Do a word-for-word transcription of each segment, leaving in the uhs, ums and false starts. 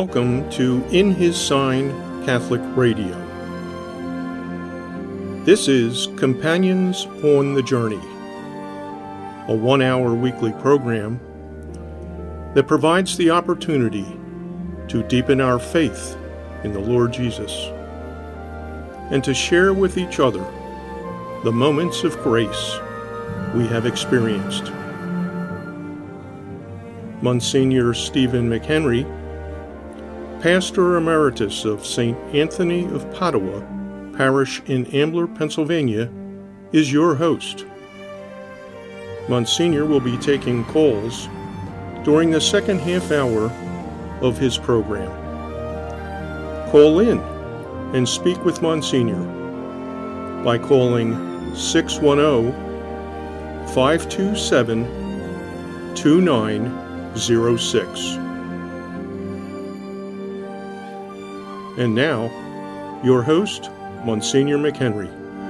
Welcome to In His Sign Catholic Radio. This is Companions on the Journey, a one-hour weekly program that provides the opportunity to deepen our faith in the Lord Jesus and to share with each other the moments of grace we have experienced. Monsignor Stephen McHenry, Pastor Emeritus of Saint Anthony of Padua Parish in Ambler, Pennsylvania, is your host. Monsignor will be taking calls during the second half hour of his program. Call in and speak with Monsignor by calling six one zero, five two seven, two nine zero six. And now, your host, Monsignor McHenry.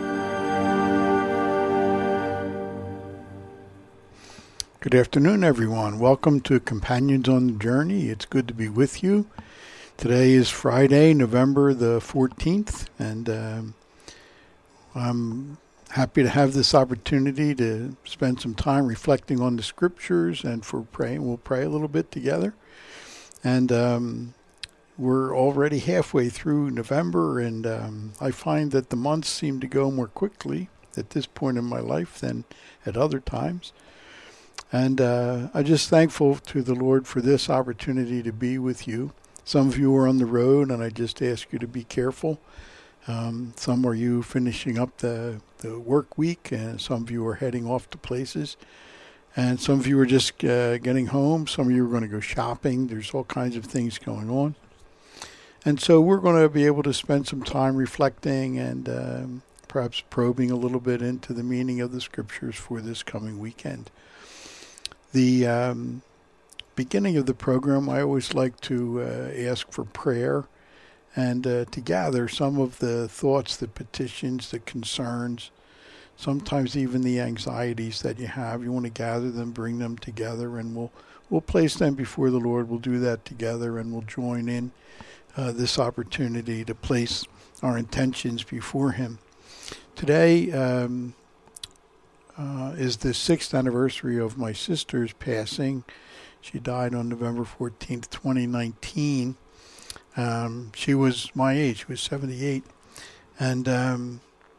Good afternoon, everyone. Welcome to Companions on the Journey. It's good to be with you. Today is Friday, November the fourteenth, and um, I'm happy to have this opportunity to spend some time reflecting on the Scriptures and for praying. We'll pray a little bit together. And um, we're already halfway through November, and um, I find that the months seem to go more quickly at this point in my life than at other times. And uh, I'm just thankful to the Lord for this opportunity to be with you. Some of you are on the road, and I just ask you to be careful. Um, some are you finishing up the, the work week, and some of you are heading off to places. And some of you are just uh, getting home. Some of you are going to go shopping. There's all kinds of things going on. And so we're going to be able to spend some time reflecting and um, perhaps probing a little bit into the meaning of the Scriptures for this coming weekend. The um, beginning of the program, I always like to uh, ask for prayer and uh, to gather some of the thoughts, the petitions, the concerns, sometimes even the anxieties that you have. You want to gather them, bring them together, and we'll we'll place them before the Lord. We'll do that together, and we'll join in uh, this opportunity to place our intentions before Him. Today um, uh, is the sixth anniversary of my sister's passing. She died on November fourteenth, twenty nineteen. Um, she was my age. She was seventy-eight. And, um,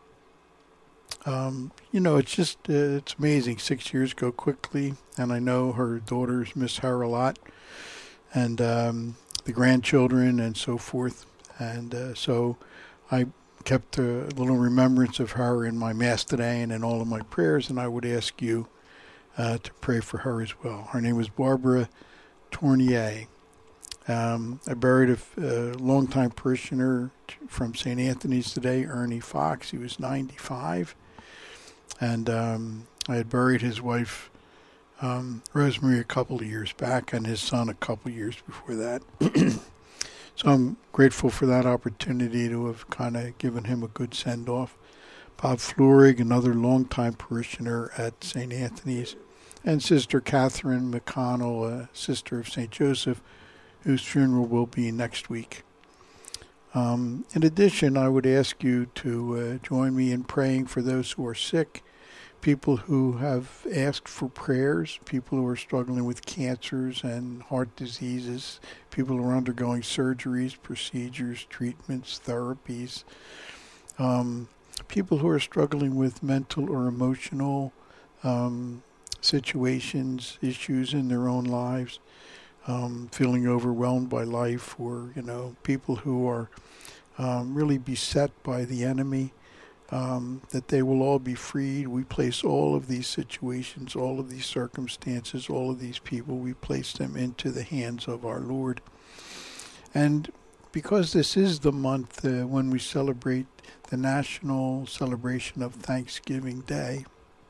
um, you know, it's just, uh, it's amazing. Six years go quickly. And I know her daughters miss her a lot. And um, the grandchildren and so forth. And uh, so I kept a little remembrance of her in my Mass today and in all of my prayers. And I would ask you uh, to pray for her as well. Her name was Barbara Tournier. Um, I buried a, a longtime parishioner from Saint Anthony's today, Ernie Fox. He was ninety-five. And um, I had buried his wife, um, Rosemary, a couple of years back, and his son a couple of years before that. So I'm grateful for that opportunity to have kind of given him a good send-off. Bob Fleurig, another longtime parishioner at Saint Anthony's, and Sister Catherine McConnell, a sister of Saint Joseph, whose funeral will be next week. Um, in addition, I would ask you to uh, join me in praying for those who are sick, people who have asked for prayers, people who are struggling with cancers and heart diseases, people who are undergoing surgeries, procedures, treatments, therapies, um, people who are struggling with mental or emotional um, situations, issues in their own lives. Um, feeling overwhelmed by life, or, you know, people who are um, really beset by the enemy, um, that they will all be freed. We place all of these situations, all of these circumstances, all of these people, we place them into the hands of our Lord. And because this is the month uh, when we celebrate the national celebration of Thanksgiving Day,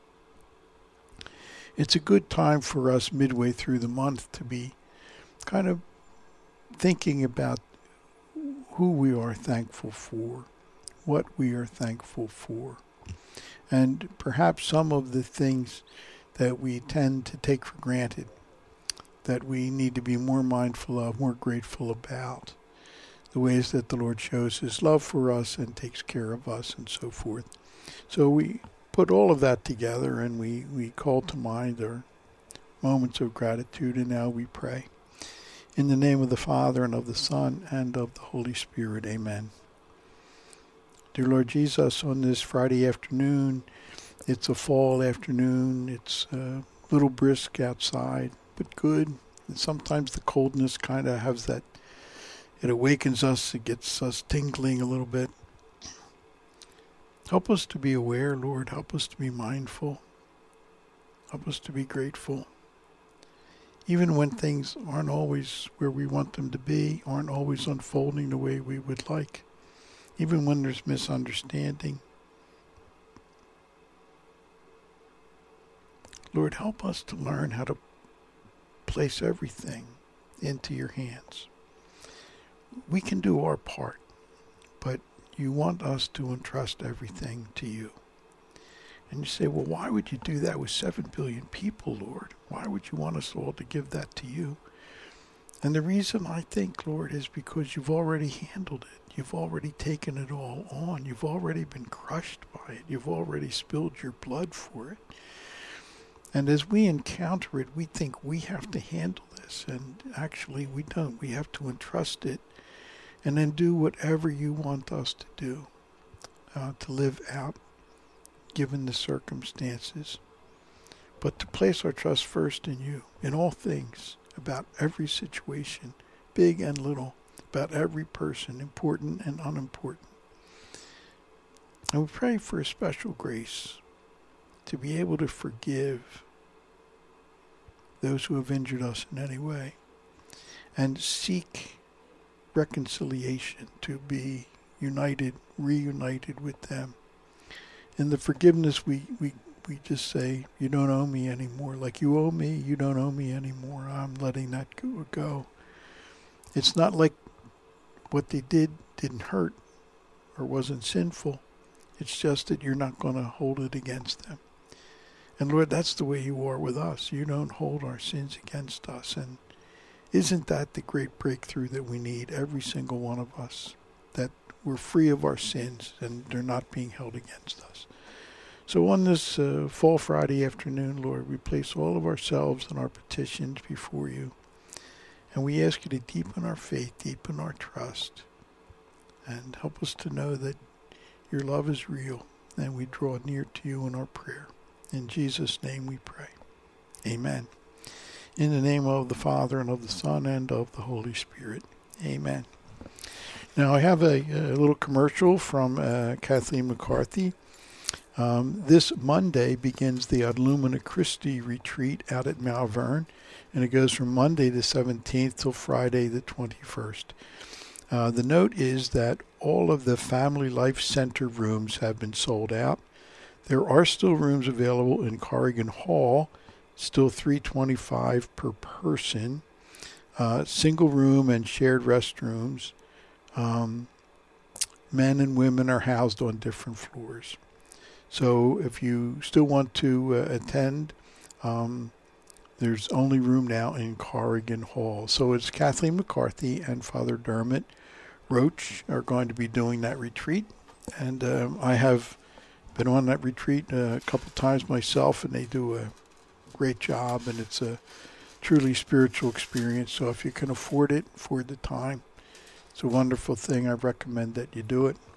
it's a good time for us midway through the month to be kind of thinking about who we are thankful for, what we are thankful for, and perhaps some of the things that we tend to take for granted. that we need to be more mindful of, more grateful about. The ways that the Lord shows his love for us and takes care of us and so forth. So we put all of that together and we, we call to mind our moments of gratitude, and now we pray. In the name of the Father and of the Son and of the Holy Spirit, amen. Dear Lord Jesus, on this Friday afternoon, it's a fall afternoon, it's a little brisk outside, but good. And sometimes the coldness kind of has that, it awakens us, it gets us tingling a little bit. Help us to be aware, Lord. Help us to be mindful. Help us to be grateful. Even when things aren't always where we want them to be, aren't always unfolding the way we would like. Even when there's misunderstanding. Lord, help us to learn how to place everything into your hands. We can do our part, but you want us to entrust everything to you. And you say, well, why would you do that with seven billion people, Lord? Why would you want us all to give that to you? And the reason I think, Lord, is because you've already handled it. You've already taken it all on. You've already been crushed by it. You've already spilled your blood for it. And as we encounter it, we think we have to handle this. And actually, we don't. We have to entrust it and then do whatever you want us to do, uh, to live out, given the circumstances. But to place our trust first in you, in all things, about every situation, big and little, about every person, important and unimportant. And we pray for a special grace to be able to forgive those who have injured us in any way and seek reconciliation, to be united, reunited with them. In the forgiveness, we, we, we just say, you don't owe me anymore. Like you owe me, you don't owe me anymore. I'm letting that go. go. It's not like what they did didn't hurt or wasn't sinful. It's just that you're not going to hold it against them. And Lord, that's the way you are with us. You don't hold our sins against us. And isn't that the great breakthrough that we need, every single one of us, that we're free of our sins and they're not being held against us. So on this uh, fall Friday afternoon, Lord, we place all of ourselves and our petitions before you. And we ask you to deepen our faith, deepen our trust, and help us to know that your love is real, and we draw near to you in our prayer. In Jesus' name we pray. Amen. In the name of the Father, and of the Son, and of the Holy Spirit. Amen. Now, I have a, a little commercial from uh, Kathleen McCarthy. Um, this Monday begins the Ad Lumina Christi retreat out at Malvern, and it goes from Monday the seventeenth till Friday the twenty-first. Uh, the note is that all of the Family Life Center rooms have been sold out. There are still rooms available in Corrigan Hall, still three hundred twenty-five dollars per person, uh, single room and shared restrooms. Um, men and women are housed on different floors. So if you still want to uh, attend, um, there's only room now in Corrigan Hall. So it's Kathleen McCarthy and Father Dermot Roach are going to be doing that retreat. And um, I have been on that retreat uh, a couple times myself, and they do a great job, and it's a truly spiritual experience. So if you can afford it, afford the time, it's a wonderful thing. I recommend that you do it.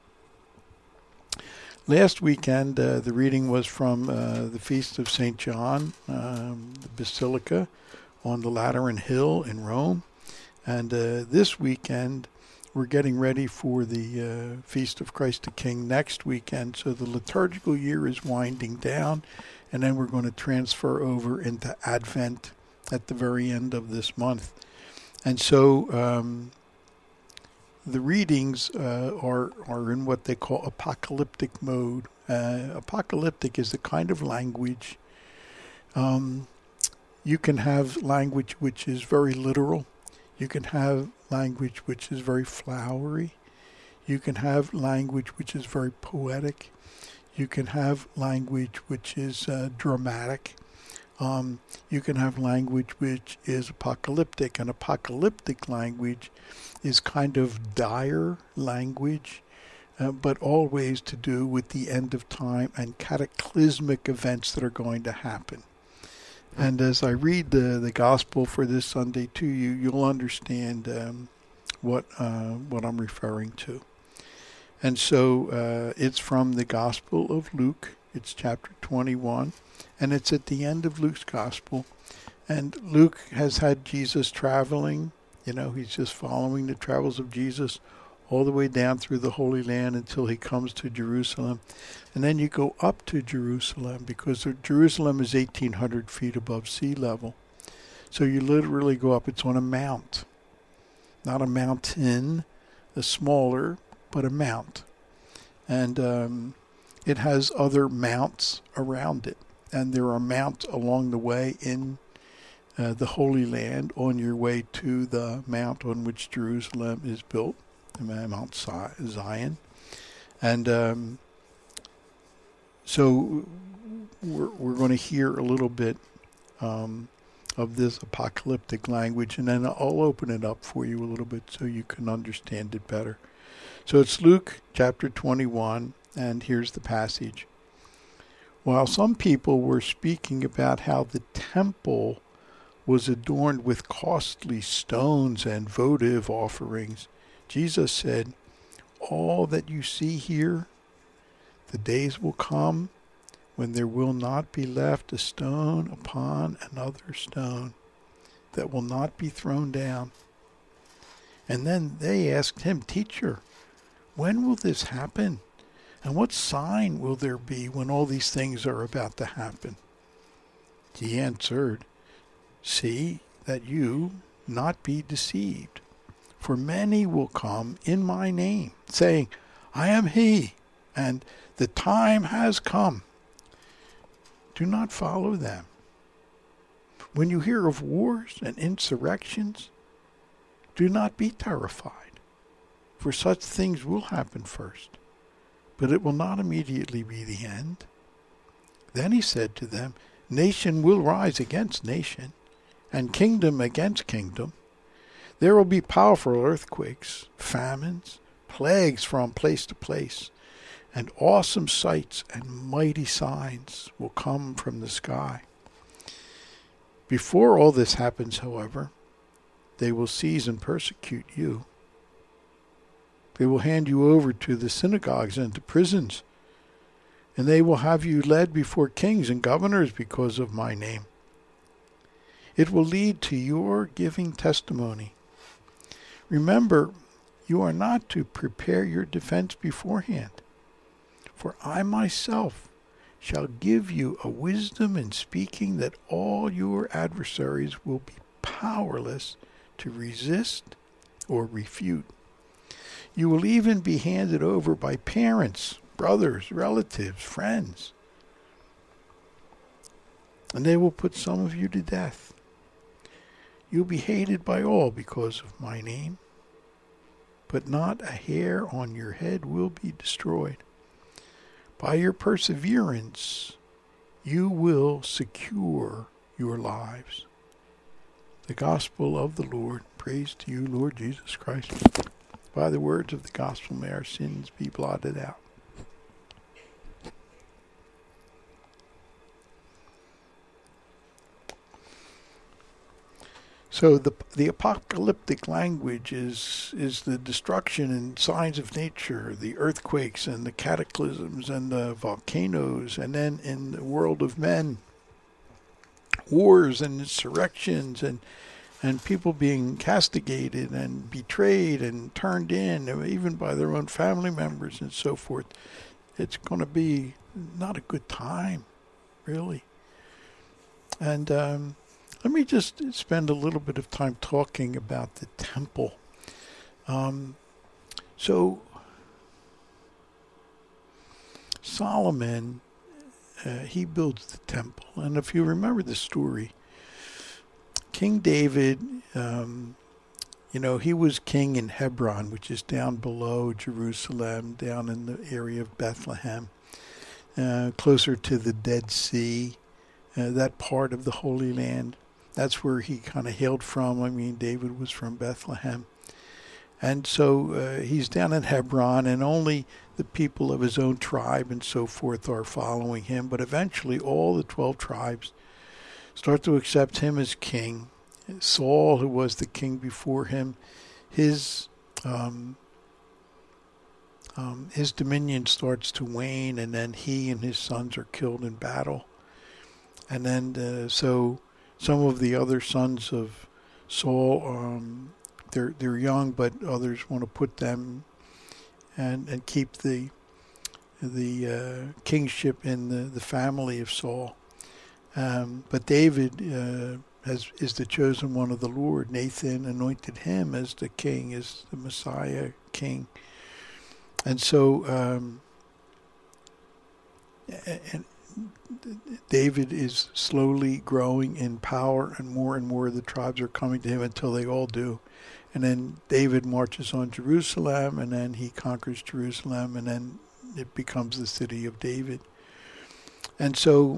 Last weekend, uh, the reading was from uh, the Feast of Saint John, um, the Basilica on the Lateran Hill in Rome. And uh, this weekend, we're getting ready for the uh, Feast of Christ the King next weekend. So the liturgical year is winding down, and then we're going to transfer over into Advent at the very end of this month. And so um, the readings uh, are, are in what they call apocalyptic mode. Uh, apocalyptic is the kind of language, um, you can have language which is very literal. You can have language which is very flowery. You can have language which is very poetic. You can have language which is uh, dramatic. Um, you can have language which is apocalyptic, and apocalyptic language is kind of dire language, uh, but always to do with the end of time and cataclysmic events that are going to happen. And as I read the, the gospel for this Sunday to you, you'll understand um, what uh, what I'm referring to. And so uh, it's from the Gospel of Luke. It's chapter twenty-one, and it's at the end of Luke's Gospel. And Luke has had Jesus traveling. You know, he's just following the travels of Jesus all the way down through the Holy Land until he comes to Jerusalem. And then you go up to Jerusalem, because Jerusalem is eighteen hundred feet above sea level. So you literally go up. It's on a mount. Not a mountain, a smaller, but a mount. And um, it has other mounts around it. And there are mounts along the way in uh, the Holy Land on your way to the mount on which Jerusalem is built, Mount Zion. And um, so we're, we're going to hear a little bit um, of this apocalyptic language, and then I'll open it up for you a little bit so you can understand it better. So it's Luke chapter twenty-one, and here's the passage. While some people were speaking about how the temple was adorned with costly stones and votive offerings, Jesus said, "All that you see here, the days will come when there will not be left a stone upon another stone that will not be thrown down." And then they asked him, "Teacher, when will this happen? And what sign will there be when all these things are about to happen?" He answered, "See that you not be deceived. For many will come in my name, saying, 'I am he,' and 'the time has come.' Do not follow them. When you hear of wars and insurrections, do not be terrified, for such things will happen first, but it will not immediately be the end." Then he said to them, "Nation will rise against nation, and kingdom against kingdom. There will be powerful earthquakes, famines, plagues from place to place, and awesome sights and mighty signs will come from the sky. Before all this happens, however, they will seize and persecute you. They will hand you over to the synagogues and to prisons, and they will have you led before kings and governors because of my name. It will lead to your giving testimony. Remember, you are not to prepare your defense beforehand, for I myself shall give you a wisdom in speaking that all your adversaries will be powerless to resist or refute. You will even be handed over by parents, brothers, relatives, friends, and they will put some of you to death. You'll be hated by all because of my name, but not a hair on your head will be destroyed. By your perseverance, you will secure your lives." The Gospel of the Lord. Praise to you, Lord Jesus Christ. By the words of the Gospel, may our sins be blotted out. So the the apocalyptic language is is the destruction and signs of nature, the earthquakes and the cataclysms and the volcanoes, and then in the world of men, wars and insurrections and and people being castigated and betrayed and turned in, even by their own family members and so forth. It's going to be not a good time, really. And um let me just spend a little bit of time talking about the temple. Um, so, Solomon, uh, he builds the temple. And if you remember the story, King David, um, you know, he was king in Hebron, which is down below Jerusalem, down in the area of Bethlehem, uh, closer to the Dead Sea. uh, that part of the Holy Land. That's where he kind of hailed from. I mean, David was from Bethlehem. And so uh, he's down in Hebron, and only the people of his own tribe and so forth are following him. But eventually all the twelve tribes start to accept him as king. Saul, who was the king before him, his um, um, his dominion starts to wane, and then he and his sons are killed in battle. And then uh, so some of the other sons of Saul, um, they're they're young, but others want to put them and and keep the the uh, kingship in the, the family of Saul. Um, but David uh, has is the chosen one of the Lord. Nathan anointed him as the king, as the Messiah king. And so um, and David is slowly growing in power, and more and more of the tribes are coming to him until they all do. And then David marches on Jerusalem, and then he conquers Jerusalem, and then it becomes the city of David. And so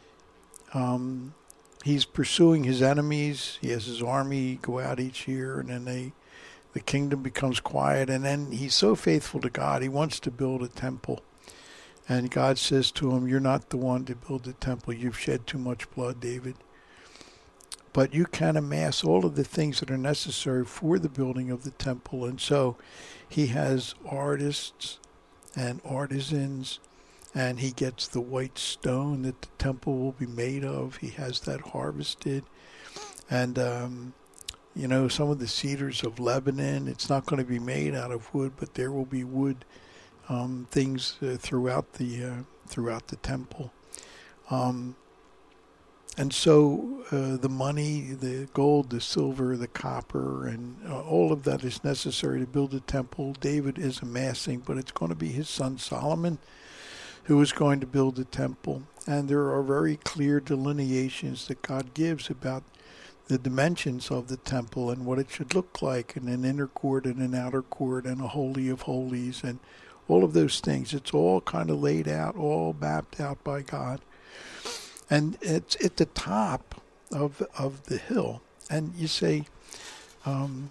um, he's pursuing his enemies. He has his army go out each year, and then they, the kingdom becomes quiet. And then he's so faithful to God, he wants to build a temple. And God says to him, "You're not the one to build the temple. You've shed too much blood, David. But you can amass all of the things that are necessary for the building of the temple." And so he has artists and artisans, and he gets the white stone that the temple will be made of. He has that harvested. And, um, you know, some of the cedars of Lebanon, it's not going to be made out of wood, but there will be wood um, things uh, throughout the uh, throughout the temple. Um And so uh, the money, the gold, the silver, the copper, and uh, all of that is necessary to build a temple. David is amassing, but it's going to be his son Solomon who is going to build the temple. And there are very clear delineations that God gives about the dimensions of the temple and what it should look like, and an inner court and an outer court and a holy of holies and all of those things. It's all kind of laid out, all mapped out by God. And it's at the top of of the hill. And you say, um,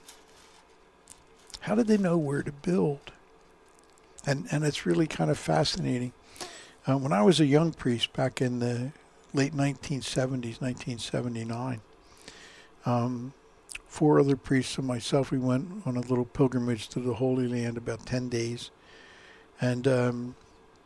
how did they know where to build? And and it's really kind of fascinating. Uh, when I was a young priest back in the late nineteen seventies, nineteen seventy-nine, um, four other priests and myself, we went on a little pilgrimage to the Holy Land, about ten days. And um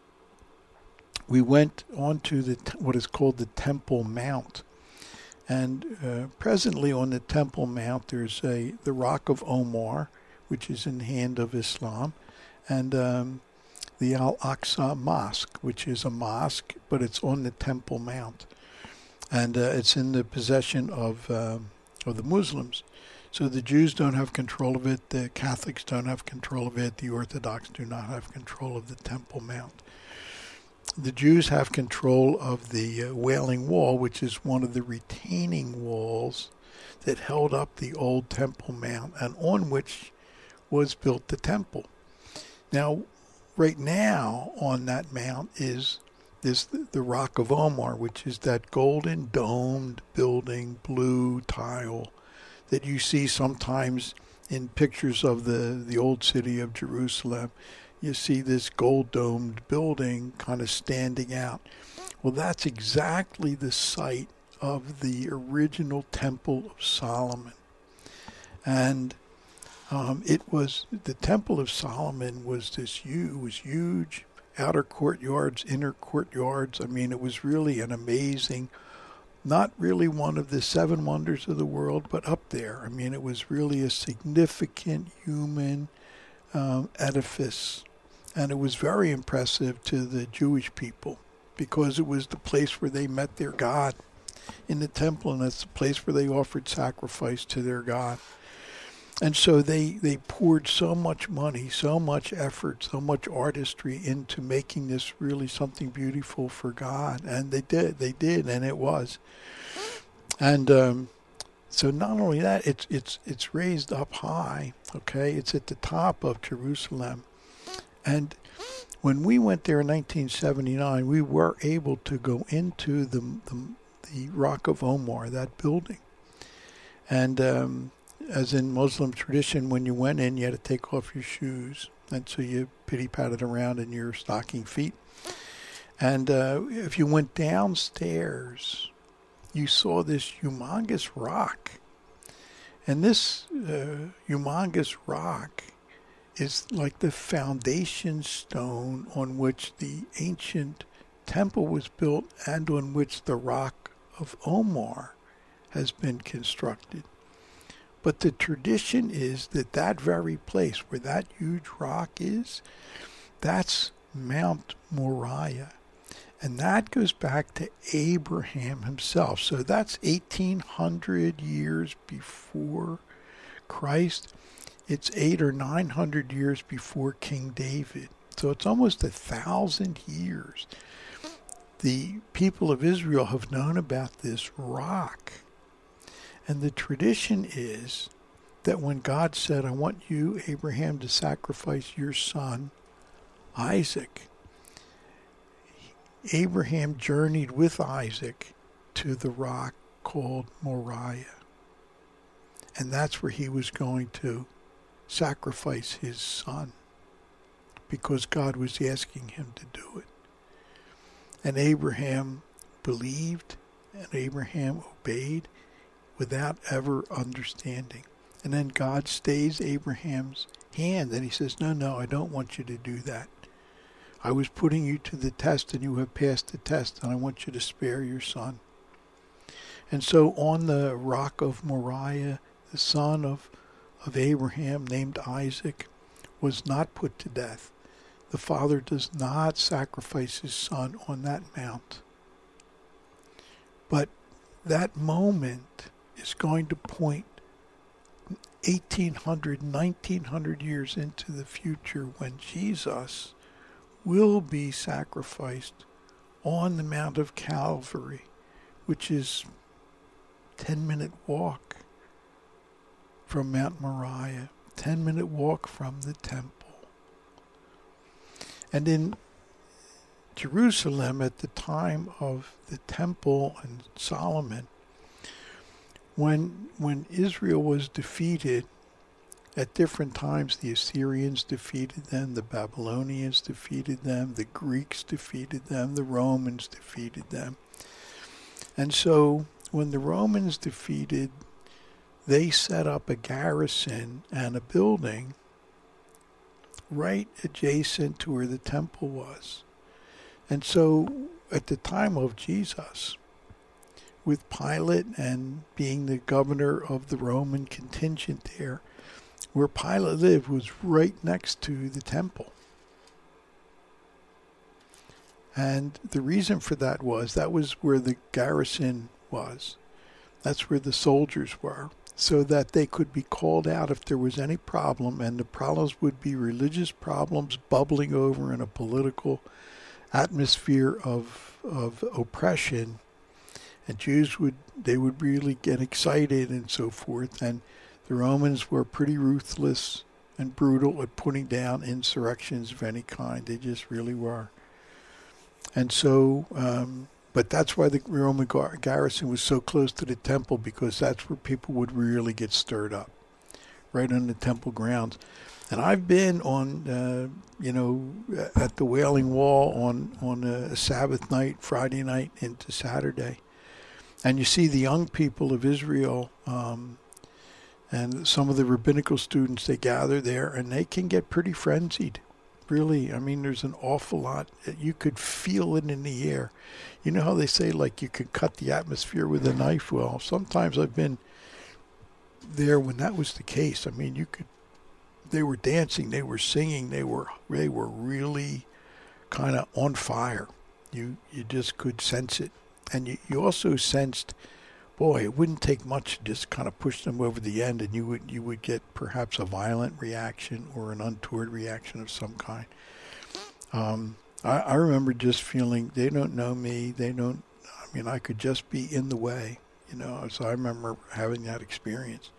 we went onto the what is called the Temple Mount, and uh, presently on the Temple Mount there's a the Rock of Omar, which is in the hand of Islam, and um, the Al-Aqsa Mosque, which is a mosque, but it's on the Temple Mount, and uh, it's in the possession of um, of the Muslims. So the Jews don't have control of it, the Catholics don't have control of it, the Orthodox do not have control of the Temple Mount. The Jews have control of the uh, Wailing Wall, which is one of the retaining walls that held up the old Temple Mount and on which was built the temple. Now, right now on that mount is is the, the Rock of Omar, which is that golden domed building, blue tile that you see sometimes in pictures of the, the old city of Jerusalem. You see this gold-domed building kind of standing out. Well, that's exactly the site of the original Temple of Solomon. And um, it was, the Temple of Solomon was this huge, was huge, outer courtyards, inner courtyards. I mean, it was really an amazing, not really one of the seven wonders of the world, but up there. I mean, it was really a significant human um, edifice. And it was very impressive to the Jewish people because it was the place where they met their God in the temple, and it's the place where they offered sacrifice to their God. And so they, they poured so much money, so much effort, so much artistry into making this really something beautiful for God. And they did, they did, and it was. And um, so not only that, it's it's it's raised up high, okay? It's at the top of Jerusalem. And when we went there in nineteen seventy-nine, we were able to go into the, the the Rock of Omar, that building. And um, as in Muslim tradition, when you went in, you had to take off your shoes. And so you pity-patted around in your stocking feet. And uh, if you went downstairs, you saw this humongous rock. And this uh, humongous rock is like the foundation stone on which the ancient temple was built and on which the Rock of Omar has been constructed. But the tradition is that that very place where that huge rock is, that's Mount Moriah. And that goes back to Abraham himself. So that's eighteen hundred years before Christ. It's eight or nine hundred years before King David. So it's almost a thousand years. The people of Israel have known about this rock. And the tradition is that when God said, I want you, Abraham, to sacrifice your son, Isaac, Abraham journeyed with Isaac to the rock called Moriah. And that's where he was going to sacrifice his son, because God was asking him to do it. And Abraham believed, and Abraham obeyed without ever understanding. And then God stays Abraham's hand, and he says, no, no, I don't want you to do that. I was putting you to the test, and you have passed the test, and I want you to spare your son. And so on the rock of Moriah, the son of, of Abraham, named Isaac, was not put to death. The father does not sacrifice his son on that mount. But that moment is going to point eighteen hundred, nineteen hundred years into the future when Jesus will be sacrificed on the Mount of Calvary, which is a ten-minute walk from Mount Moriah, ten-minute walk from the temple. And in Jerusalem at the time of the temple and Solomon, when when Israel was defeated, at different times the Assyrians defeated them, the Babylonians defeated them, the Greeks defeated them, the Romans defeated them. And so when the Romans defeated, they set up a garrison and a building right adjacent to where the temple was. And so at the time of Jesus, with Pilate and being the governor of the Roman contingent there, where Pilate lived was right next to the temple. And the reason for that was that was where the garrison was. That's where the soldiers were, so that they could be called out if there was any problem, and the problems would be religious problems bubbling over in a political atmosphere of of oppression, and Jews would they would really get excited and so forth. And the Romans were pretty ruthless and brutal at putting down insurrections of any kind. They just really were. And so, um, but that's why the Roman gar- garrison was so close to the temple, because that's where people would really get stirred up, right on the temple grounds. And I've been on, uh, you know, at the Wailing Wall on, on a Sabbath night, Friday night into Saturday. And you see the young people of Israel, um, and some of the rabbinical students, they gather there, and they can get pretty frenzied. Really, I mean, there's an awful lot. You could feel it in the air. You know how they say, like, you could cut the atmosphere with a knife? Well, sometimes I've been there when that was the case. I mean, you could, they were dancing, they were singing, they were they were really kind of on fire. You you just could sense it. And you, you also sensed, boy, it wouldn't take much to just kind of push them over the end, and you would you would get perhaps a violent reaction or an untoward reaction of some kind. Um, I, I remember just feeling, they don't know me, they don't, I mean, I could just be in the way, you know, so I remember having that experience.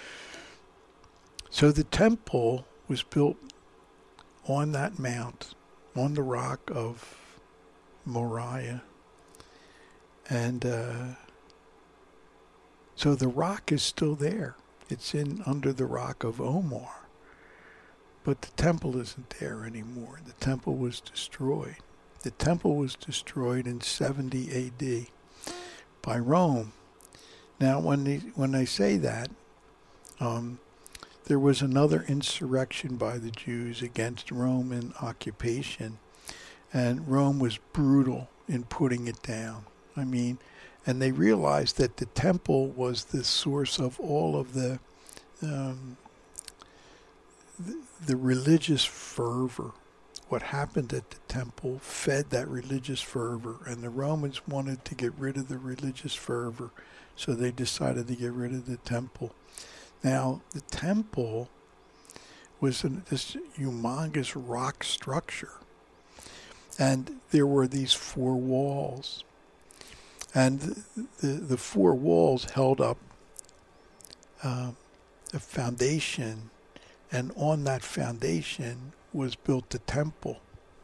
So the temple was built on that mount, on the rock of Moriah. And uh, so the rock is still there. It's in under the rock of Omar. But the temple isn't there anymore. The temple was destroyed. The temple was destroyed in seventy A D by Rome. Now, when they, when I say that, um, there was another insurrection by the Jews against Roman occupation, and Rome was brutal in putting it down. I mean, and they realized that the temple was the source of all of the um, the, the religious fervor. What happened at the temple fed that religious fervor, and the Romans wanted to get rid of the religious fervor, so they decided to get rid of the temple. Now, the temple was an, this humongous rock structure, and there were these four walls, and the, the, the four walls held up uh, a foundation, and on that foundation was built the temple.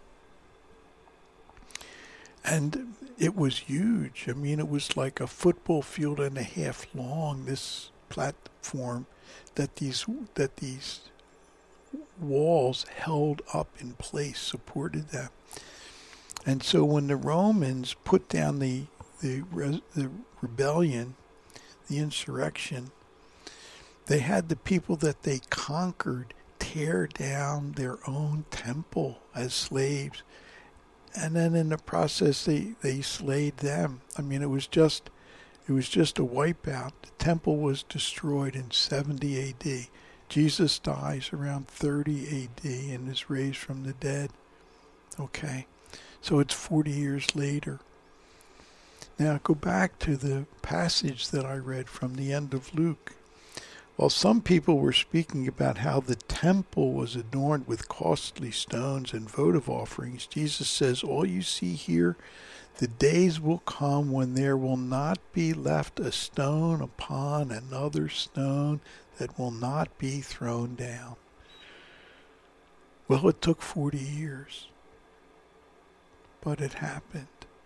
And it was huge. I mean, it was like a football field and a half long, this platform that these that these walls held up in place, supported them. And so when the Romans put down the the, the rebellion, the insurrection, they had the people that they conquered tear down their own temple as slaves, and then in the process they, they slayed them. I mean, it was just it was just a wipeout. The temple was destroyed in seventy A D. Jesus dies around thirty A D and is raised from the dead. Okay, so it's forty years later. Now go back to the passage that I read from the end of Luke. While some people were speaking about how the temple was adorned with costly stones and votive offerings, Jesus says, all you see here, the days will come when there will not be left a stone upon another stone that will not be thrown down. Well, it took forty years, but it happened.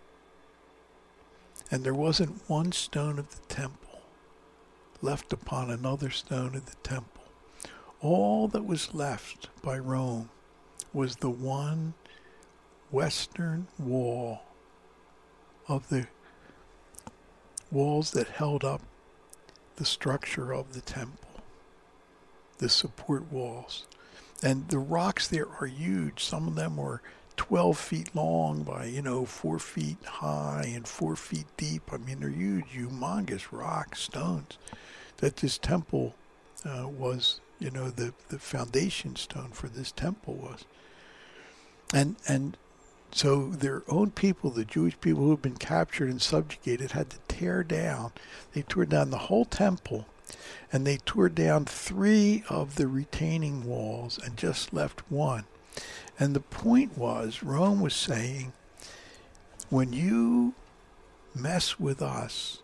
And there wasn't one stone of the temple left upon another stone of the temple. All that was left by Rome was the one western wall of the walls that held up the structure of the temple, the support walls. And the rocks there are huge. Some of them were twelve feet long by, you know, four feet high and four feet deep. I mean, they're huge, humongous rock stones that this temple uh, was, you know, the, the foundation stone for this temple was. And and so their own people, the Jewish people who had been captured and subjugated, had to tear down. They tore down the whole temple, and they tore down three of the retaining walls and just left one. And the point was, Rome was saying, when you mess with us,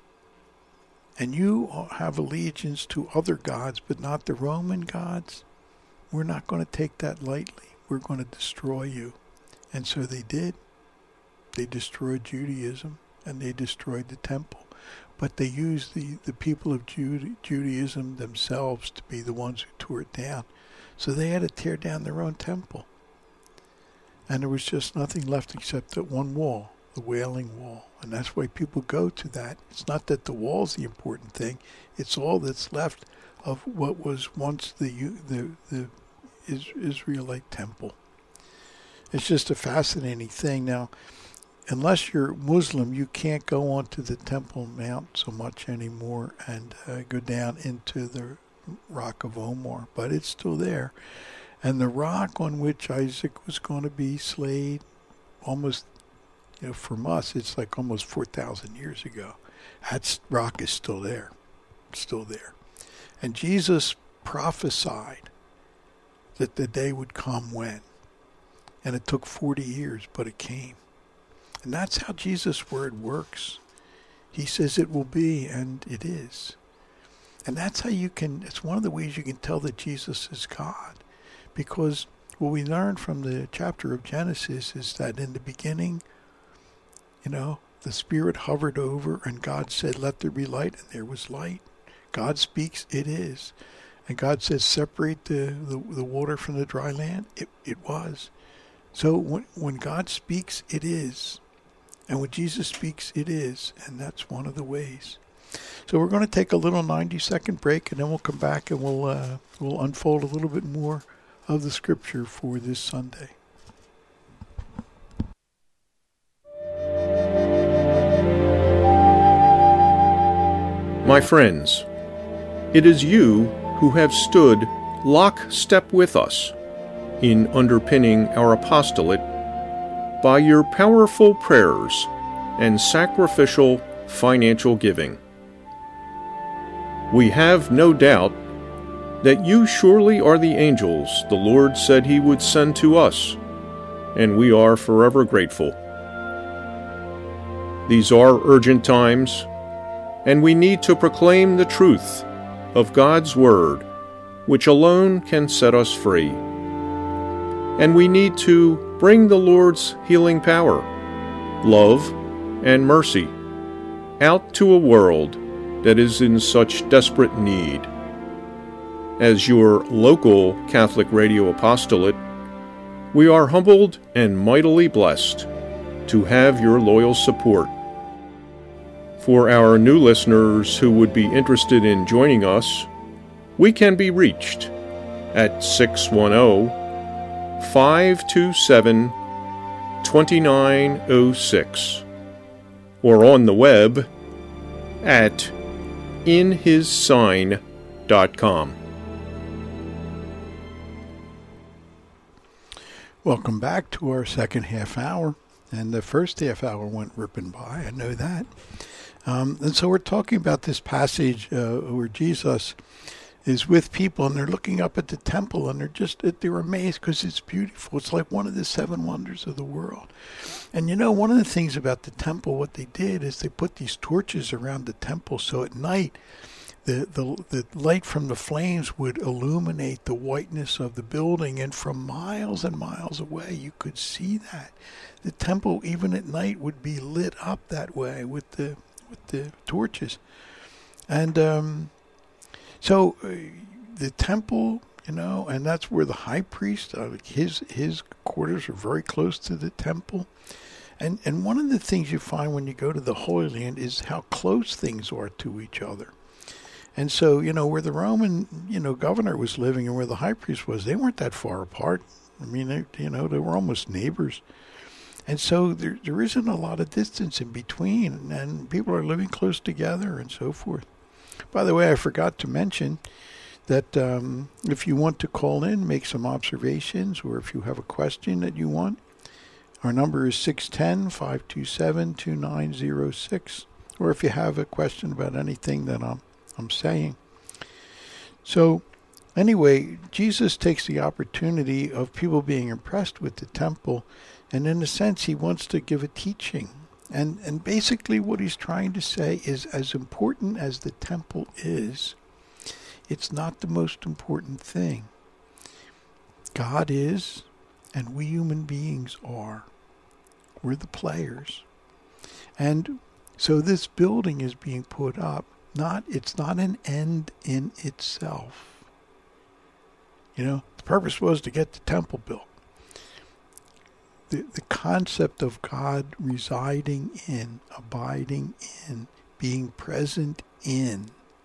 and you have allegiance to other gods, but not the Roman gods, we're not going to take that lightly. We're going to destroy you. And so they did. They destroyed Judaism, and they destroyed the temple. But they used the, the people of Jude, Judaism themselves to be the ones who tore it down. So they had to tear down their own temple. And there was just nothing left except that one wall, the Wailing Wall. And that's why people go to that. It's not that the wall's the important thing. It's all that's left of what was once the the, the Israelite temple. It's just a fascinating thing. Now, unless you're Muslim, you can't go onto the Temple Mount so much anymore and uh, go down into the Rock of Omar. But it's still there. And the rock on which Isaac was going to be slayed, almost, you know, from us, it's like almost four thousand years ago. That rock is still there. It's still there. And Jesus prophesied that the day would come when. And it took forty years, but it came. And that's how Jesus' word works. He says it will be, and it is. And that's how you can, it's one of the ways you can tell that Jesus is God. Because what we learned from the chapter of Genesis is that in the beginning, you know, the Spirit hovered over, and God said, let there be light, and there was light. God speaks, it is. And God says, separate the, the, the water from the dry land. It, it was. So when, when God speaks, it is. And when Jesus speaks, it is. And that's one of the ways. So we're going to take a little ninety-second break, and then we'll come back and we'll uh, we'll unfold a little bit more of the Scripture for this Sunday. My friends, it is you who have stood lockstep with us in underpinning our apostolate by your powerful prayers and sacrificial financial giving. We have no doubt that you surely are the angels the Lord said he would send to us, and we are forever grateful. These are urgent times, and we need to proclaim the truth of God's Word, which alone can set us free. And we need to bring the Lord's healing power, love, and mercy out to a world that is in such desperate need. As your local Catholic Radio Apostolate, we are humbled and mightily blessed to have your loyal support. For our new listeners who would be interested in joining us, we can be reached at six one zero, five two seven, two nine zero six or on the web at in his sign dot com. Welcome back to our second half hour. And the first half hour went ripping by, I know that. Um, and so we're talking about this passage uh, where Jesus is with people, and they're looking up at the temple, and they're just, they're amazed because it's beautiful. It's like one of the seven wonders of the world. And you know, one of the things about the temple, what they did is they put these torches around the temple, so at night, the, the, the light from the flames would illuminate the whiteness of the building, and from miles and miles away, you could see that. The temple, even at night, would be lit up that way with the with the torches. And um, so uh, the temple, you know, and that's where the high priest, uh, his his quarters are very close to the temple. And and one of the things you find when you go to the Holy Land is how close things are to each other. And so, you know, where the Roman, you know, governor was living and where the high priest was, they weren't that far apart. I mean, they, you know, they were almost neighbors. And so there there isn't a lot of distance in between, and people are living close together and so forth. By the way, I forgot to mention that um, if you want to call in, make some observations, or if you have a question that you want, our number is six one zero, five two seven, two nine zero six, or if you have a question about anything that I'm, I'm saying. So anyway, Jesus takes the opportunity of people being impressed with the temple, and in a sense, he wants to give a teaching. And and basically what he's trying to say is, as important as the temple is, it's not the most important thing. God is, and we human beings are. We're the players. And so this building is being put up. Not it's not an end in itself. You know, the purpose was to get the temple built. The, the concept of God residing in, abiding in, being present in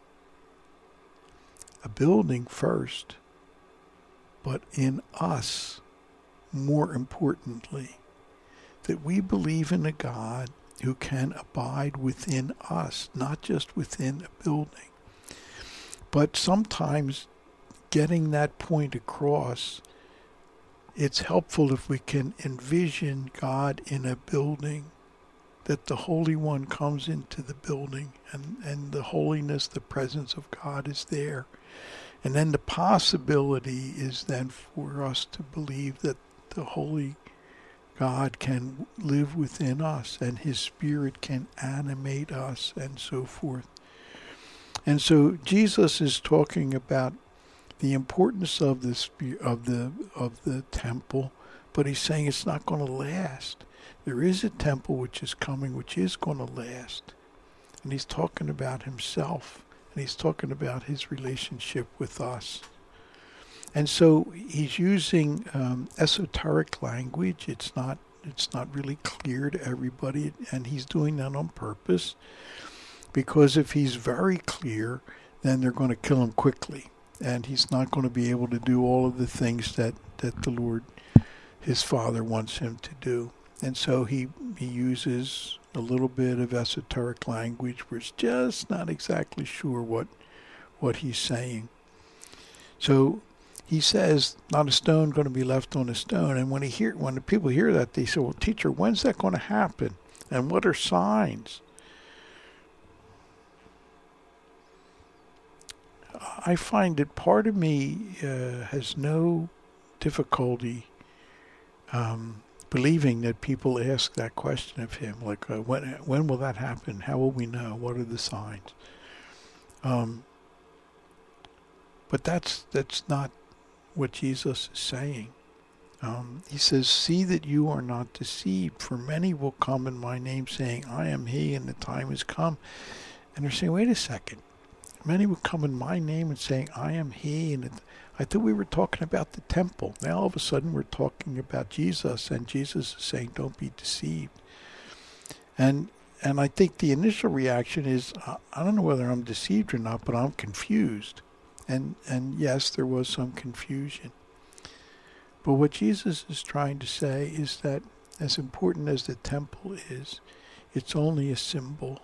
a building first, but in us, more importantly, that we believe in a God who can abide within us, not just within a building. But sometimes getting that point across, it's helpful if we can envision God in a building, that the Holy One comes into the building, and, and the holiness, the presence of God is there. And then the possibility is then for us to believe that the Holy God can live within us, and His Spirit can animate us, and so forth. And so Jesus is talking about the importance of the of the of the temple, but he's saying it's not going to last. there is a temple which is coming, which is going to last. And he's talking about himself, and he's talking about his relationship with us. And so he's using um, esoteric language. It's not it's not really clear to everybody, and he's doing that on purpose, because if he's very clear, then they're going to kill him quickly, and he's not going to be able to do all of the things that, that the Lord, his Father, wants him to do. And so he he uses a little bit of esoteric language where it's just not exactly sure what what he's saying. So he says, not a stone going to be left on a stone. And when he hear when the people hear that, they say, well, teacher, when's that going to happen? And what are signs? I find that part of me uh, has no difficulty um, believing that people ask that question of him, like, uh, when when will that happen? How will we know? What are the signs? Um, but that's that's not what Jesus is saying. Um, he says, see that you are not deceived, for many will come in my name saying, I am he, and the time has come. And they're saying, wait a second. Many will come in my name and saying, I am he. And it, I thought we were talking about the temple. Now all of a sudden we're talking about Jesus, and Jesus is saying, don't be deceived. And and I think the initial reaction is, I don't know whether I'm deceived or not, but I'm confused. And and yes, there was some confusion. But what Jesus is trying to say is that as important as the temple is, it's only a symbol.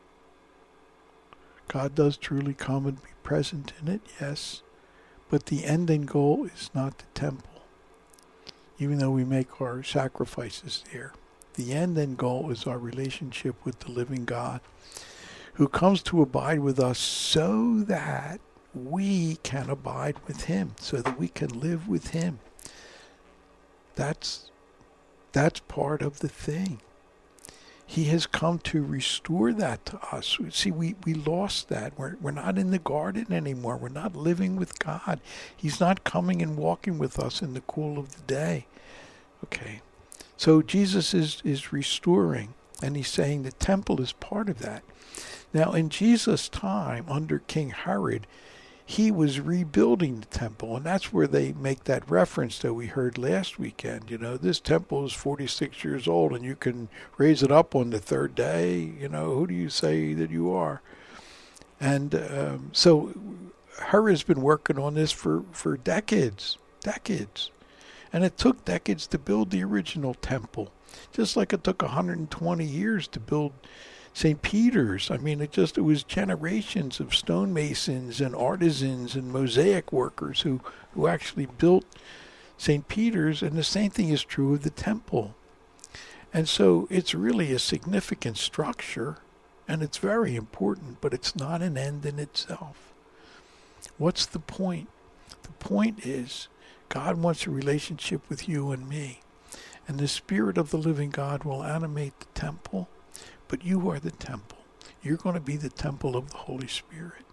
God does truly come and be present in it, yes. But the end and goal is not the temple, even though we make our sacrifices there. The end and goal is our relationship with the living God, who comes to abide with us so that we can abide with him, so that we can live with him. That's that's part of the thing. He has come to restore that to us. See, we, we lost that. We're we're not in the garden anymore. We're not living with God. He's not coming and walking with us in the cool of the day. Okay. So Jesus is, is restoring, and he's saying the temple is part of that. Now, in Jesus' time, under King Herod, he was rebuilding the temple, and that's where they make that reference that we heard last weekend. You know, this temple is forty-six years old, and you can raise it up on the third day. You know, who do you say that you are? And um, so Herod's been working on this for, for decades, decades. And it took decades to build the original temple, just like it took one hundred twenty years to build Saint Peter's. I mean, it just, it was generations of stonemasons and artisans and mosaic workers who, who actually built Saint Peter's, and the same thing is true of the temple. And so it's really a significant structure, and it's very important, but it's not an end in itself. What's the point? The point is, God wants a relationship with you and me, and the Spirit of the living God will animate the temple. But you are the temple. You're going to be the temple of the Holy Spirit.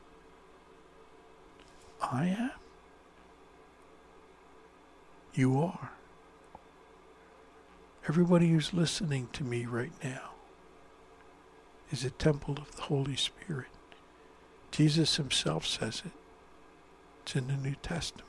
I am. You are. Everybody who's listening to me right now is a temple of the Holy Spirit. Jesus himself says it. It's in the New Testament.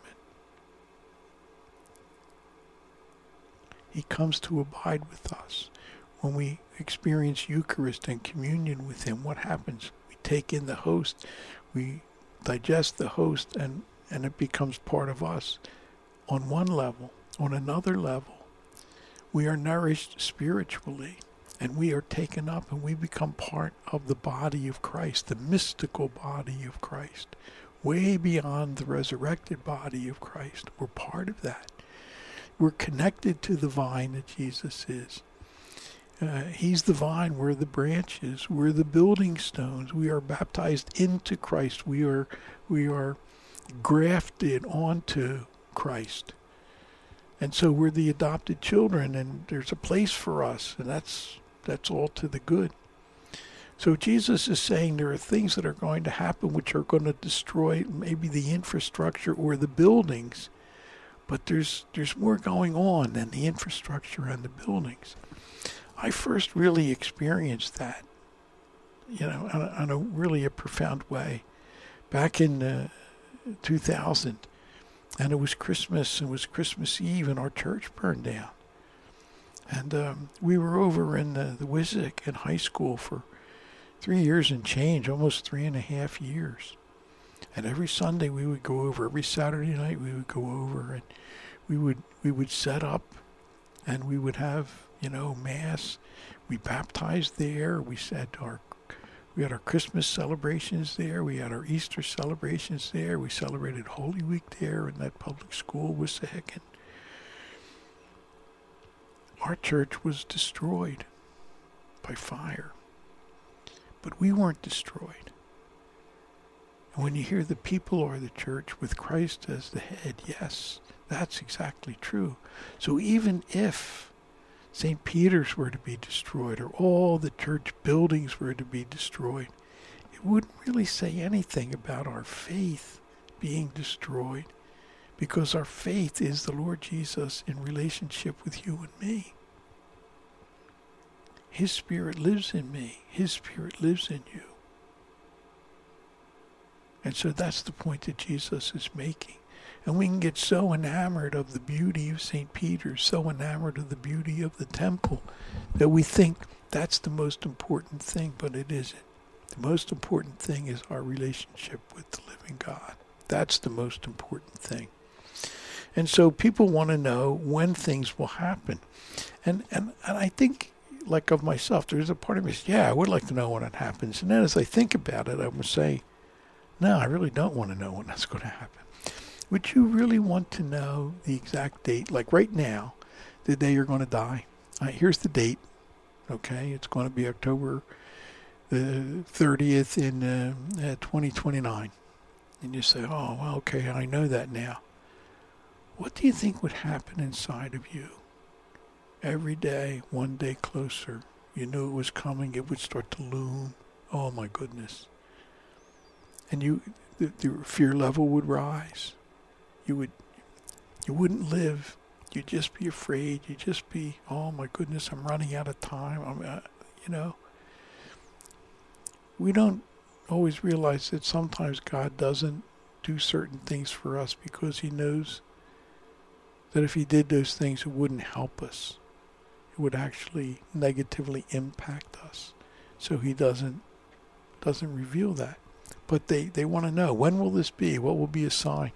He comes to abide with us. When we experience Eucharist and communion with him, what happens? We take in the host, we digest the host, and, and it becomes part of us on one level. On another level, we are nourished spiritually, and we are taken up, and we become part of the body of Christ, the mystical body of Christ, way beyond the resurrected body of Christ. We're part of that. We're connected to the vine that Jesus is. Uh, he's the vine, we're the branches, we're the building stones. We are baptized into Christ. We are we are grafted onto Christ. And so we're the adopted children, and there's a place for us, and that's that's all to the good. So Jesus is saying there are things that are going to happen which are going to destroy maybe the infrastructure or the buildings, but there's there's more going on than the infrastructure and the buildings. I first really experienced that, you know, on a, on a really a profound way back in uh, two thousand. And it was Christmas, and it was Christmas Eve, and our church burned down. And um, we were over in the, the Wissahick in high school for three years and change, almost three and a half years. And every Sunday we would go over, every Saturday night we would go over, and we would we would set up, and we would have, you know, Mass. We baptized there. We said our We had our Christmas celebrations there. We had our Easter celebrations there. We celebrated Holy Week there in that public school, Wissahick. And our church was destroyed by fire. But we weren't destroyed. And when you hear the people are the church with Christ as the head, yes, that's exactly true. So even if Saint Peter's were to be destroyed, or all the church buildings were to be destroyed, it wouldn't really say anything about our faith being destroyed, because our faith is the Lord Jesus in relationship with you and me. His Spirit lives in me. His Spirit lives in you. And so that's the point that Jesus is making. And we can get so enamored of the beauty of Saint Peter's, so enamored of the beauty of the temple, that we think that's the most important thing, but it isn't. The most important thing is our relationship with the living God. That's the most important thing. And so people want to know when things will happen. And, and, and I think, like of myself, there's a part of me that says, yeah, I would like to know when it happens. And then as I think about it, I would say, no, I really don't want to know when that's going to happen. Would you really want to know the exact date? Like right now, the day you're going to die. All right, here's the date. Okay, it's going to be October the thirtieth in uh, uh, twenty twenty-nine. And you say, oh, well, okay, I know that now. What do you think would happen inside of you? Every day, one day closer. You knew it was coming. It would start to loom. Oh, my goodness. And you, the, the fear level would rise. You would, you wouldn't live. You'd just be afraid. You'd just be, oh my goodness, I'm running out of time. I'm, uh, you know. We don't always realize that sometimes God doesn't do certain things for us because He knows that if He did those things, it wouldn't help us. It would actually negatively impact us. So He doesn't doesn't reveal that. But they, they want to know, when will this be? What will be a sign?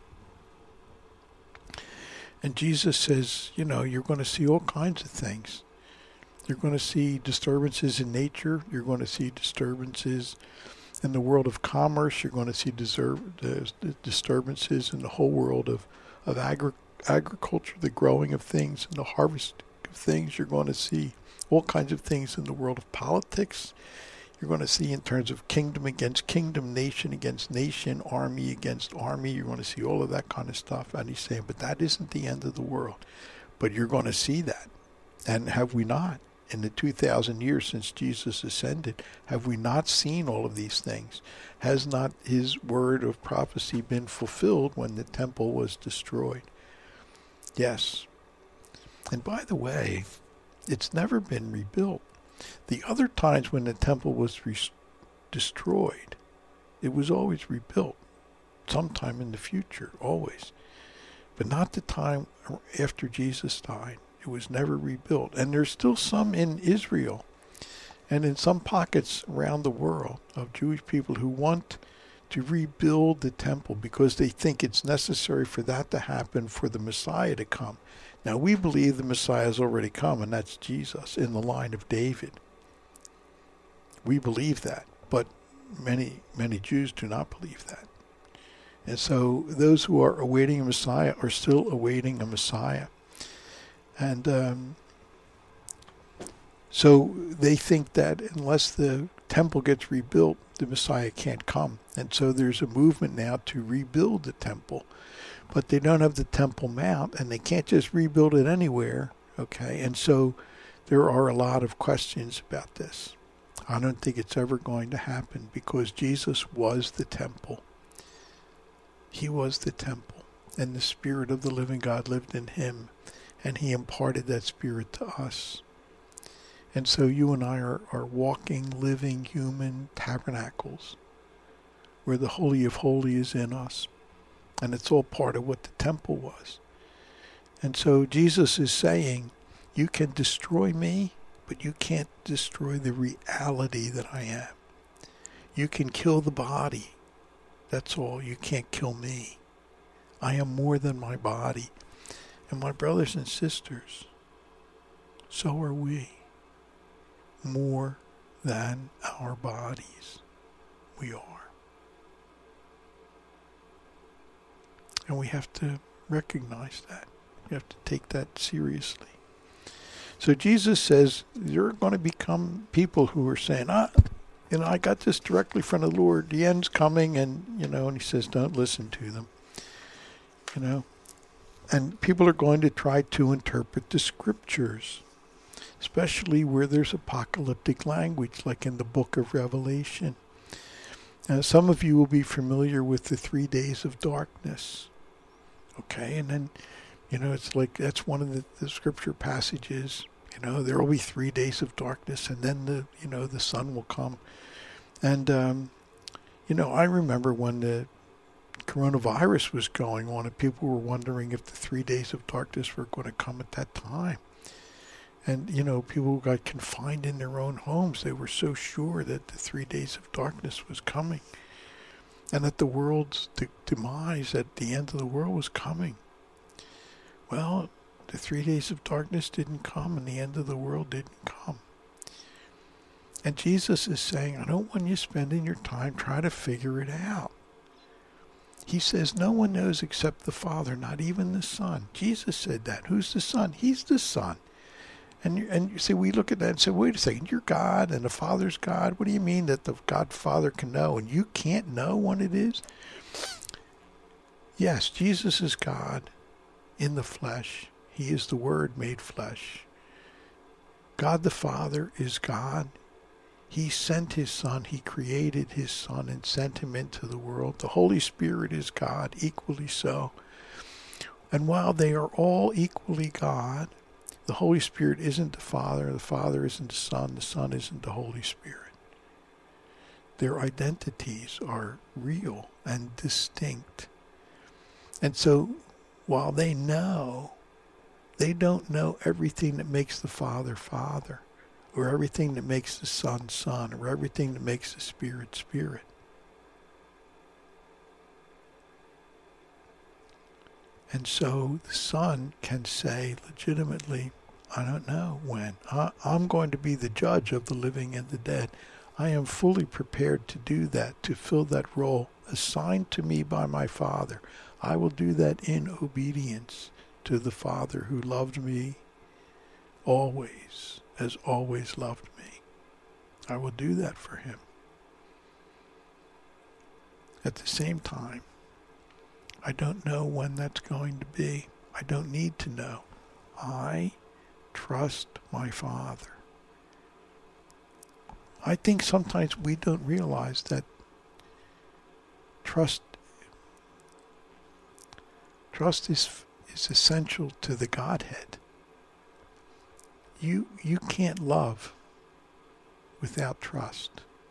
And Jesus says, you know, you're going to see all kinds of things. You're going to see disturbances in nature. You're going to see disturbances in the world of commerce. You're going to see deserve, disturbances in the whole world of, of agri- agriculture, the growing of things and the harvest of things. You're going to see all kinds of things in the world of politics. You're going to see in terms of kingdom against kingdom, nation against nation, army against army. You're going to see all of that kind of stuff. And He's saying, but that isn't the end of the world. But you're going to see that. And have we not? In the two thousand years since Jesus ascended, have we not seen all of these things? Has not His word of prophecy been fulfilled when the temple was destroyed? Yes. And by the way, it's never been rebuilt. The other times when the temple was re- destroyed, it was always rebuilt, sometime in the future, always. But not the time after Jesus died. It was never rebuilt. And there's still some in Israel and in some pockets around the world of Jewish people who want to rebuild the temple because they think it's necessary for that to happen for the Messiah to come. Now, we believe the Messiah has already come, and that's Jesus in the line of David. We believe that, but many, many Jews do not believe that. And so those who are awaiting a Messiah are still awaiting a Messiah. And um, so they think that unless the temple gets rebuilt, the Messiah can't come. And so there's a movement now to rebuild the temple. But they don't have the Temple Mount, and they can't just rebuild it anywhere, okay? And so there are a lot of questions about this. I don't think it's ever going to happen because Jesus was the temple. He was the temple, and the Spirit of the living God lived in Him, and He imparted that Spirit to us. And so you and I are, are walking, living human tabernacles where the Holy of Holies is in us. And it's all part of what the temple was. And so Jesus is saying, you can destroy me, but you can't destroy the reality that I am. You can kill the body. That's all. You can't kill me. I am more than my body. And my brothers and sisters, so are we. More than our bodies. We are. And we have to recognize that. We have to take that seriously. So Jesus says, there are going to become people who are saying, ah, you know, I got this directly from the Lord. The end's coming, and, you know, and he says, don't listen to them. You know, and people are going to try to interpret the scriptures, especially where there's apocalyptic language, like in the book of Revelation. Uh, some of you will be familiar with the three days of darkness. Okay, and then, you know, it's like, that's one of the, the scripture passages, you know, there will be three days of darkness, and then the, you know, the sun will come. And, um, you know, I remember when the coronavirus was going on, and people were wondering if the three days of darkness were going to come at that time. And, you know, people got confined in their own homes. They were so sure that the three days of darkness was coming, and that the world's de- demise at the end of the world was coming. Well, the three days of darkness didn't come, and the end of the world didn't come. And Jesus is saying, I don't want you spending your time trying to figure it out. He says, no one knows except the Father, not even the Son. Jesus said that. Who's the Son? He's the Son. And you, and you see, we look at that and say, wait a second, you're God and the Father's God. What do you mean that the God Father can know and you can't know what it is? Yes, Jesus is God in the flesh. He is the Word made flesh. God the Father is God. He sent his Son. He created his Son and sent him into the world. The Holy Spirit is God, equally so. And while they are all equally God, the Holy Spirit isn't the Father, the Father isn't the Son, the Son isn't the Holy Spirit. Their identities are real and distinct. And so, while they know, they don't know everything that makes the Father Father, or everything that makes the Son Son, or everything that makes the Spirit Spirit. And so the Son can say legitimately, I don't know when. I, I'm going to be the judge of the living and the dead. I am fully prepared to do that, to fill that role assigned to me by my Father. I will do that in obedience to the Father who loved me always, has always loved me. I will do that for him. At the same time, I don't know when that's going to be. I don't need to know. I trust my Father. I think sometimes we don't realize that trust trust is is essential to the Godhead. You you can't love without trust.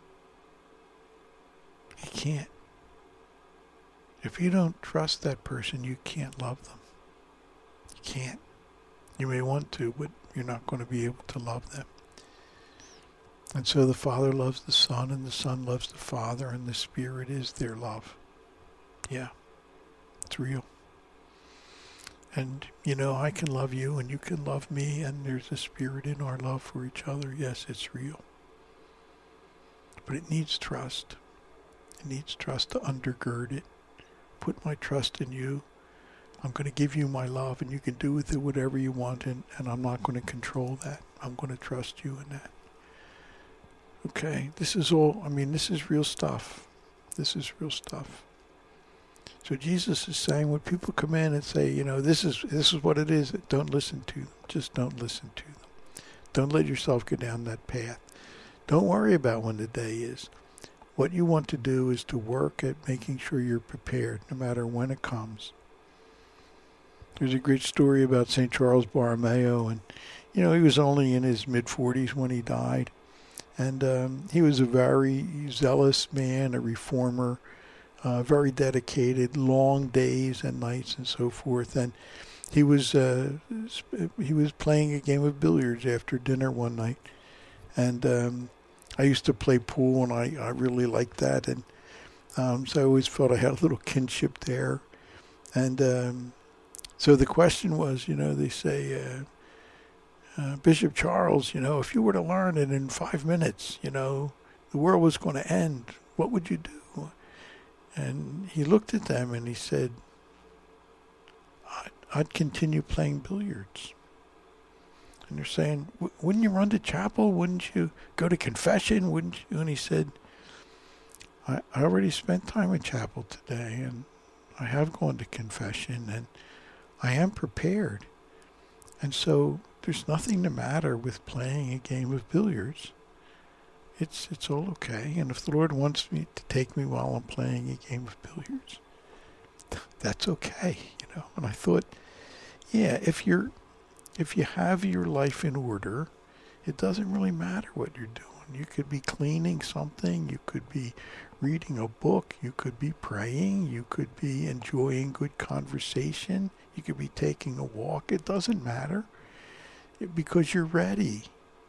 You can't. If you don't trust that person, you can't love them. You can't. You may want to, but you're not going to be able to love them. And so the Father loves the Son, and the Son loves the Father, and the Spirit is their love. Yeah, it's real. And, you know, I can love you, and you can love me, and there's a spirit in our love for each other. Yes, it's real. But it needs trust. It needs trust to undergird it. Put my trust in you. I'm going to give you my love, and you can do with it whatever you want, and, and I'm not going to control that. I'm going to trust you in that. Okay, this is all, I mean, this is real stuff. This is real stuff. So Jesus is saying when people come in and say, you know, this is this is what it is, don't listen to them. Just don't listen to them. Don't let yourself go down that path. Don't worry about when the day is. What you want to do is to work at making sure you're prepared, no matter when it comes. There's a great story about Saint Charles Borromeo, and, you know, he was only in his mid-forties when he died. And um, he was a very zealous man, a reformer, uh, very dedicated, long days and nights and so forth. And he was uh, he was playing a game of billiards after dinner one night. And um, I used to play pool, and I, I really liked that. And um, so I always felt I had a little kinship there. And um, so the question was, you know, they say, uh, uh, Bishop Charles, you know, if you were to learn it in five minutes, you know, the world was going to end, what would you do? And he looked at them and he said, I'd, I'd continue playing billiards. And they're saying, wouldn't you run to chapel? Wouldn't you go to confession? Wouldn't you? And he said, I, I already spent time in chapel today, and I have gone to confession, and I am prepared. And so there's nothing the matter with playing a game of billiards. It's it's all okay. And if the Lord wants me to take me while I'm playing a game of billiards, that's okay, you know. And I thought, yeah, if you're if you have your life in order, it doesn't really matter what you're doing. You could be cleaning something, you could be reading a book, you could be praying, you could be enjoying good conversation, you could be taking a walk. It doesn't matter, because you're ready.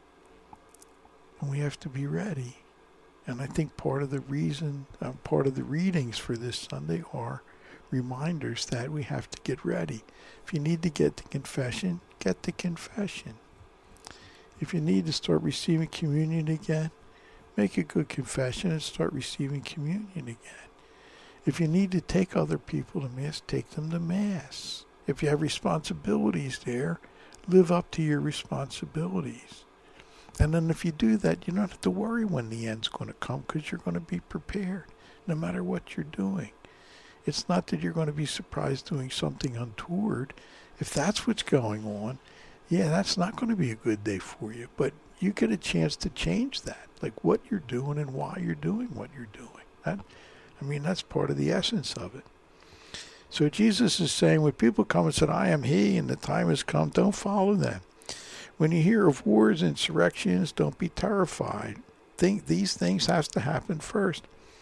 And we have to be ready. And I think part of the reason, uh, part of the readings for this Sunday are reminders that we have to get ready. If you need to get to confession, get to confession. If you need to start receiving communion again, make a good confession and start receiving communion again. If you need to take other people to Mass, take them to Mass. If you have responsibilities there, live up to your responsibilities. And then if you do that, you don't have to worry when the end's going to come, because you're going to be prepared no matter what you're doing. It's not that you're going to be surprised doing something untoward. If that's what's going on, yeah, that's not going to be a good day for you. But you get a chance to change that, like what you're doing and why you're doing what you're doing. That, I mean, that's part of the essence of it. So Jesus is saying, when people come and say, I am he, and the time has come, don't follow them. When you hear of wars and insurrections, don't be terrified. Think these things have to happen first.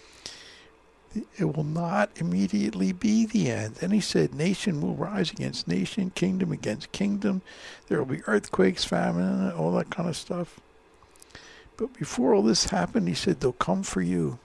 It will not immediately be the end. And he said, nation will rise against nation, kingdom against kingdom. There will be earthquakes, famine, all that kind of stuff. But before all this happened, he said, they'll come for you.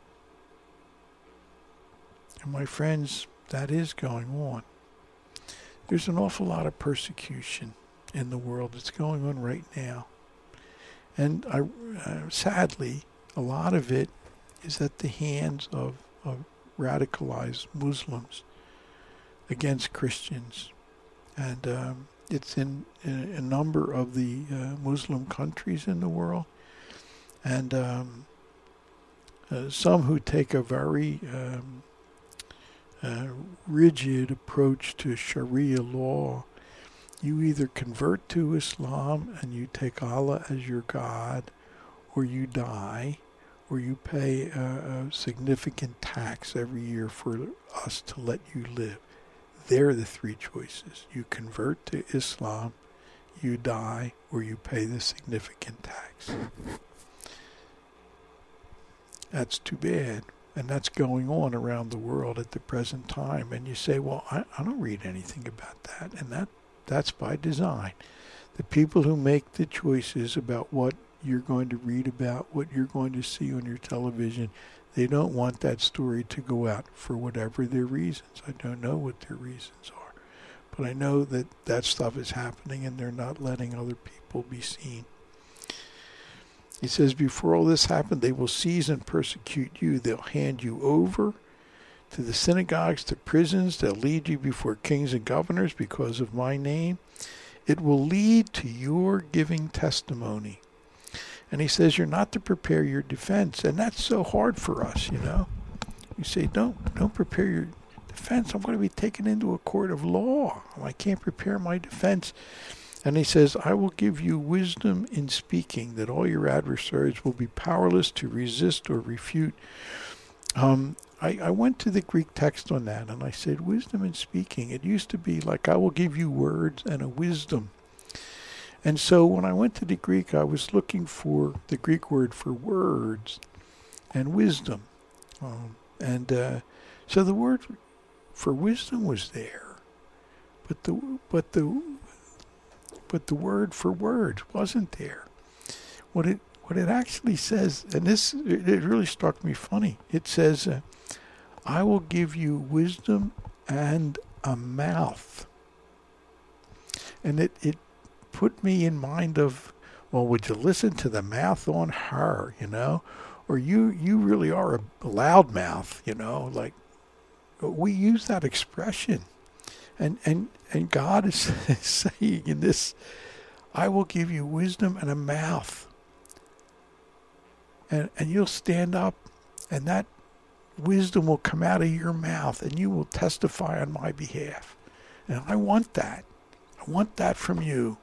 And my friends, that is going on. There's an awful lot of persecution in the world that's going on right now. And I, uh, sadly, a lot of it is at the hands of, of radicalized Muslims against Christians. And um, it's in, in a number of the uh, Muslim countries in the world. And um, uh, some who take a very um, uh, rigid approach to Sharia law. You either convert to Islam and you take Allah as your God, or you die, or you pay a, a significant tax every year for us to let you live. They're the three choices. You convert to Islam, you die, or you pay the significant tax. That's too bad. And that's going on around the world at the present time. And you say, well, I, I don't read anything about that. And that That's by design. The people who make the choices about what you're going to read about, what you're going to see on your television, they don't want that story to go out for whatever their reasons. I don't know what their reasons are. But I know that that stuff is happening and they're not letting other people be seen. He says, before all this happened, they will seize and persecute you. They'll hand you over to the synagogues, to prisons. They'll lead you before kings and governors because of my name. It will lead to your giving testimony. And he says, you're not to prepare your defense. And that's so hard for us, you know. You say, don't, don't prepare your defense. I'm going to be taken into a court of law. I can't prepare my defense. And he says, I will give you wisdom in speaking, that all your adversaries will be powerless to resist or refute. Um, I, I went to the Greek text on that, and I said, wisdom in speaking. It used to be like, I will give you words and a wisdom. And so when I went to the Greek, I was looking for the Greek word for words and wisdom. Um, and uh, so the word for wisdom was there, but the but the but the word for words wasn't there. What it what it actually says, and this it, it really struck me funny. It says, uh, "I will give you wisdom and a mouth," and it it put me in mind of, well, would you listen to the mouth on her, you know? Or you, you really are a loudmouth, you know, like we use that expression. And, and, and God is saying in this, I will give you wisdom and a mouth. And, and you'll stand up and that wisdom will come out of your mouth and you will testify on my behalf. And I want that. I want that from you.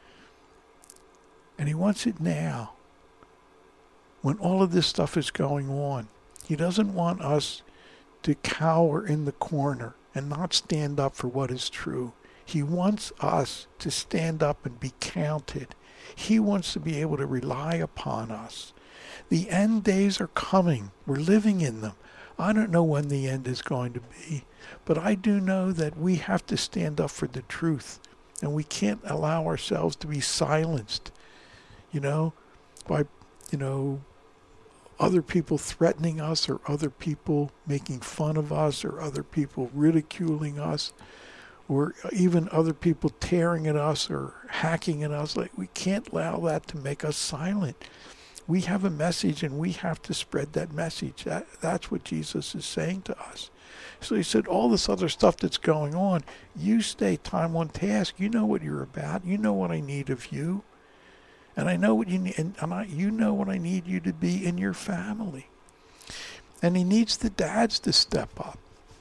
And he wants it now. When all of this stuff is going on, he doesn't want us to cower in the corner and not stand up for what is true. He wants us to stand up and be counted. He wants to be able to rely upon us. The end days are coming. We're living in them. I don't know when the end is going to be, but I do know that we have to stand up for the truth, and we can't allow ourselves to be silenced, you know, by, you know, other people threatening us or other people making fun of us or other people ridiculing us or even other people tearing at us or hacking at us. Like, we can't allow that to make us silent. We have a message and we have to spread that message. That, that's what Jesus is saying to us. So he said, all this other stuff that's going on, you stay time on task. You know what you're about. You know what I need of you. And I know what you need, and, and I, you know what I need you to be in your family. And he needs the dads to step up.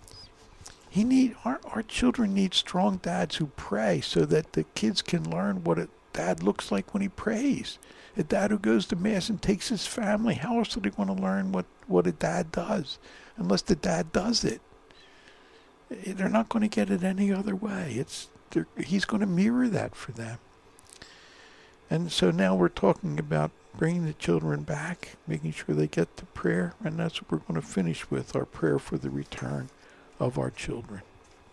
He need our, our children need strong dads who pray so that the kids can learn what a dad looks like when he prays. A dad who goes to mass and takes his family. How else are they going to learn what, what a dad does unless the dad does it? They're not going to get it any other way. It's he's going to mirror that for them. And so now we're talking about bringing the children back, making sure they get to prayer, and that's what we're going to finish with, our prayer for the return of our children.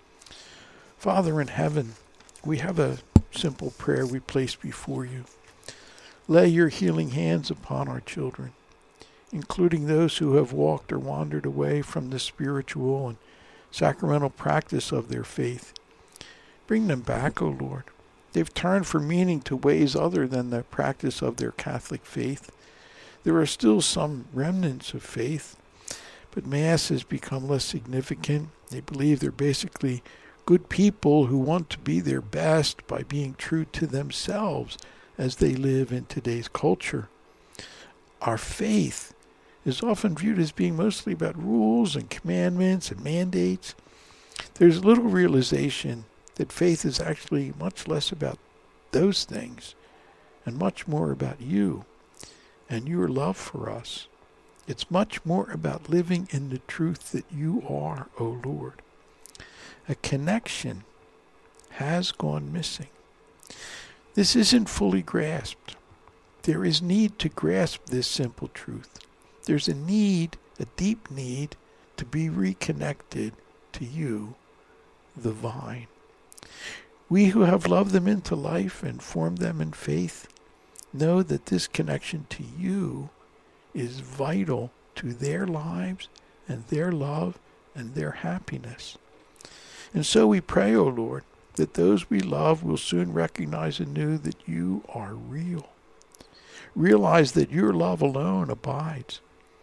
Father in heaven, we have a simple prayer we place before you. Lay your healing hands upon our children, including those who have walked or wandered away from the spiritual and sacramental practice of their faith. Bring them back, O Lord. They've turned for meaning to ways other than the practice of their Catholic faith. There are still some remnants of faith, but Mass has become less significant. They believe they're basically good people who want to be their best by being true to themselves as they live in today's culture. Our faith is often viewed as being mostly about rules and commandments and mandates. There's little realization that faith is actually much less about those things and much more about you and your love for us. It's much more about living in the truth that you are, O Lord. A connection has gone missing. This isn't fully grasped. There is need to grasp this simple truth. There's a need, a deep need, to be reconnected to you, the vine. We who have loved them into life and formed them in faith know that this connection to you is vital to their lives and their love and their happiness. And so we pray, O Lord, that those we love will soon recognize anew that you are real. Realize that your love alone abides.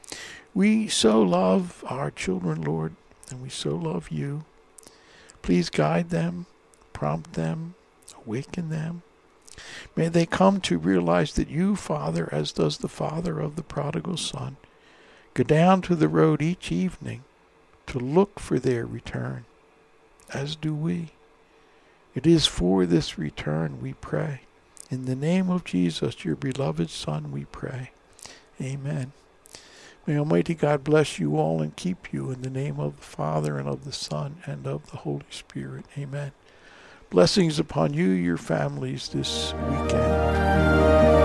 We so love our children, Lord, and we so love you. Please guide them, prompt them, awaken them. May they come to realize that you, Father, as does the father of the prodigal son, go down to the road each evening to look for their return, as do we. It is for this return we pray. In the name of Jesus, your beloved Son, we pray. Amen. May Almighty God bless you all and keep you in the name of the Father and of the Son and of the Holy Spirit. Amen. Blessings upon you, your families this weekend.